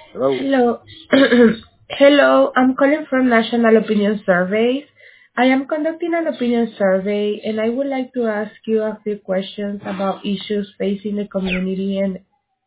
Hello. Hello. Hello, I'm calling from National Opinion Surveys. I am conducting an opinion survey and I would like to ask you a few questions about issues facing the community and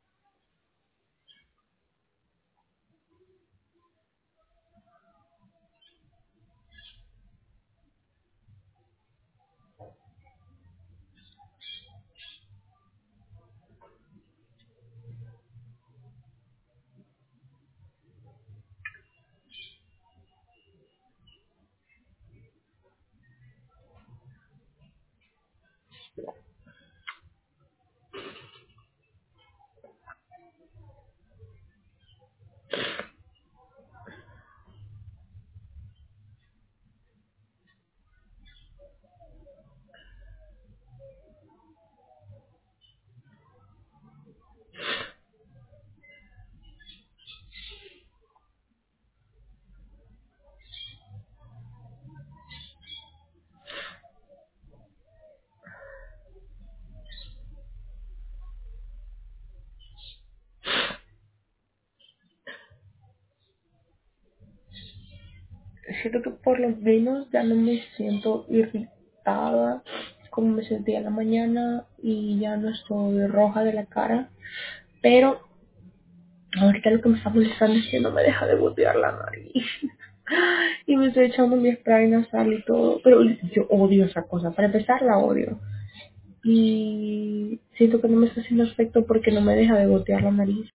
siento que por lo menos ya no me siento irritada como me sentía en la mañana y ya no estoy roja de la cara, pero ahorita lo que me está molestando es que no me deja de gotear la nariz. Y me estoy echando mi spray nasal y todo. Pero yo odio esa cosa. Para empezar, la odio. Y siento que no me está haciendo efecto porque no me deja de gotear la nariz.